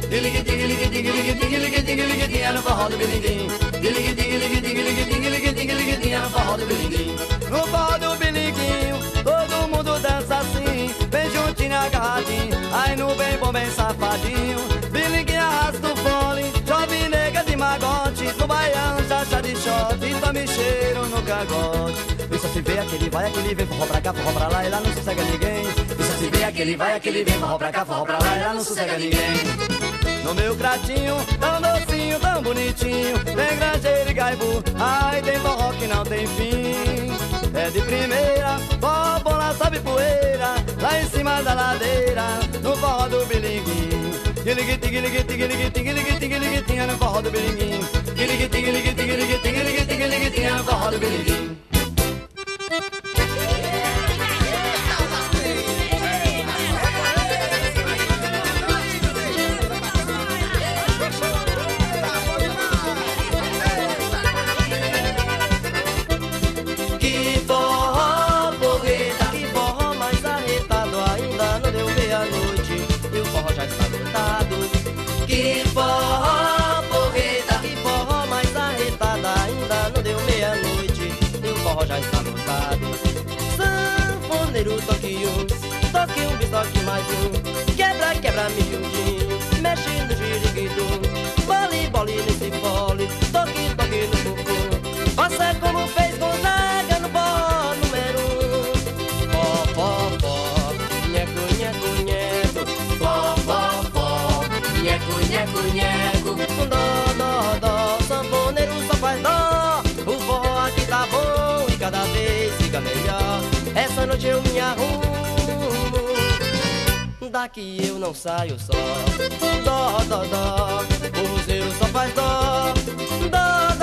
É no forró do bilinguim. É no forró do bilinguim. No forró do bilinguinho, todo mundo dança assim, bem juntinho, agarradinho, aí no bem bom, bem safadinho. Bilinguinho arrasta o fole, chove nega de magote, no baião, chacha de shot, tome cheiro no cagote. E só se vê aquele vai, aquele vem, forró pra cá, forró pra lá, e lá não sossega ninguém. E só se vê aquele vai, aquele vem, forró pra cá, forró pra lá, e lá não sossega ninguém. No meu pratinho, tão docinho, tão bonitinho, tem granjeiro e gaibu, ai tem forró que não tem fim. É de primeira, bola sobe poeira, lá em cima da ladeira, no forró do bilinguim. Guiliguiti, guiliguiti, guiliguiti, guiliguiti, guiliguiti, é no forró do bilinguim. Guiliguiti, guiliguiti, guiliguiti, guiliguiti, guiliguiti, é no forró do bilinguim. Que forró, porreta, que forró mais arretada, ainda não deu meia-noite e o forró já está lotado. Sanfoneiro, toque um, bis, toque mais um, quebra, quebra, miudinho, mexe no giriguidum, bole, bole nesse bole, toque, toque no cucu, faça como fez Gonzaga no forró número 1. Fó, fó, fó, nheco, nheco, nheco, fó, fó, fó, nheco, nheco, nheco, dó, dó, dó, sanfoneiro só faz dó. O forró aqui tá bom e cada vez fica melhor. Essa noite eu me arrumo, daqui eu não saio só. Dó, dó, dó, o roseiro só faz dó. Dó,